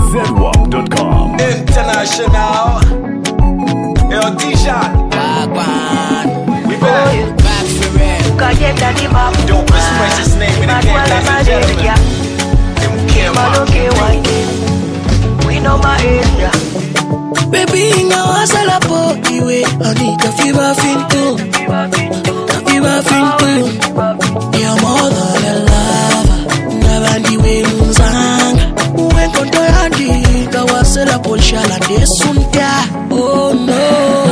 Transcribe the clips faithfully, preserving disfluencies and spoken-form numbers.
zedwap dot com. International. Yo, T-Shot. We back. Back for real. Dopest precious name in the game, ladies and gentlemen. Them Kim. We know my area. Baby, now I sell a body way. I need a fever fin too. A fever fin too. You're more than a lover. Never the way you sang. When go to Andy, go I sell a bullshit and they soon die. Oh no.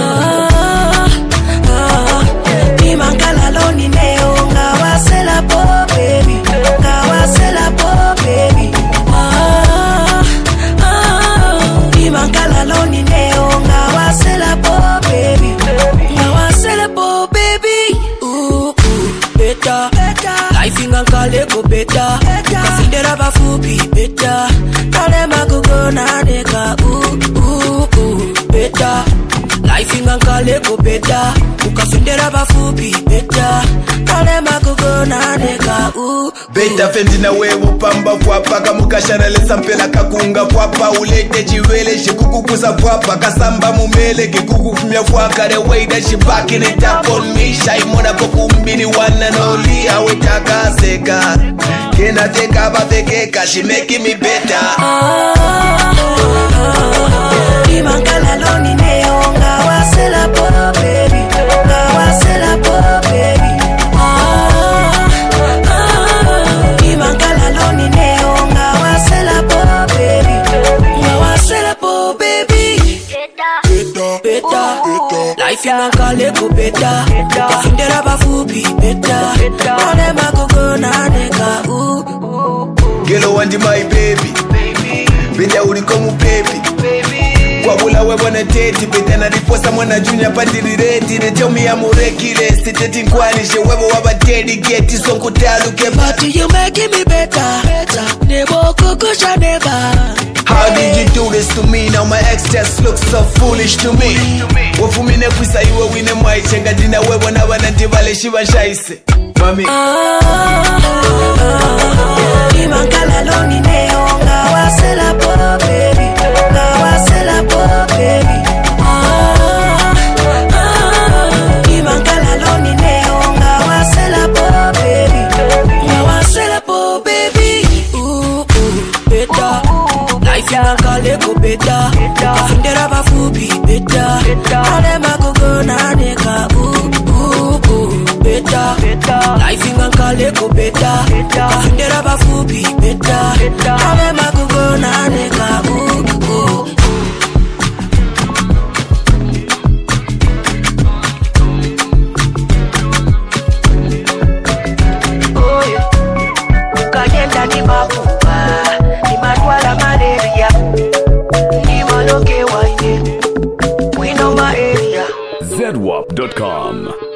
Ni mangala loni neo. Now I sell a bo baby. Now I sell a bo baby. Ah ah. Ni mangala loni neo. Now I sell a bo baby. Now I sell a bo baby. Ooh ooh, better. Life inga kale go better. Kafindera bafupi better. Kale magugo na neka. Ooh ooh ooh, better. Life inga kale go better. Ukafindera bafupi better. Kale magugo na neka. Ooh Beta fendi na wewe pamba fwapa kamukashana lesa mpela kakunga fwapa ulete jiwele shikuku kusa fwapa kasamba mumele kikuku kumya fwaka the way that she backing it up on me shy mona kokumbini one and only awe takaseka kena teka babekeka she making me better. Imangala loni neo ngawa sela po baby ngawa sela po baby. Life in a kale go better. Kafindera bafupi better. Kale magogo na neka. Ooh. Gelo wandi my baby. Benda ulikomu baby. Kwa bula wewe na teti. Benda na riposa mwana junior pandiri reti. They tell me I'm urekile. Siteti nkwanishe wewe waba dedicate. Sonko taluke. But you making me better. Nebo kukusha neba. How did you do this to me? Now my ex just looks so foolish to me. Wafumine kwisa iwe wine mwaiche. Ngadina wewe na wanantivale shiva shaise. Mami Imangala loni neo. Ngawa sela po baby. Ngawa sela po baby. Imangala loni neo. Ngawa sela po baby. Ngawa sela po baby. Ooh ooh, better. Life in a kale go better. Kafindera bafupi better. Kale magogo na neka. Ooh ooh ooh, better. Life in a kale go better. Kafindera bafupi better. Kale magogo na neka. Ooh ooh. Oh yeah. Ukagenda ni makupa. Ni matwala malaria. Ni maloke waine. We know my area. zedwap dot com.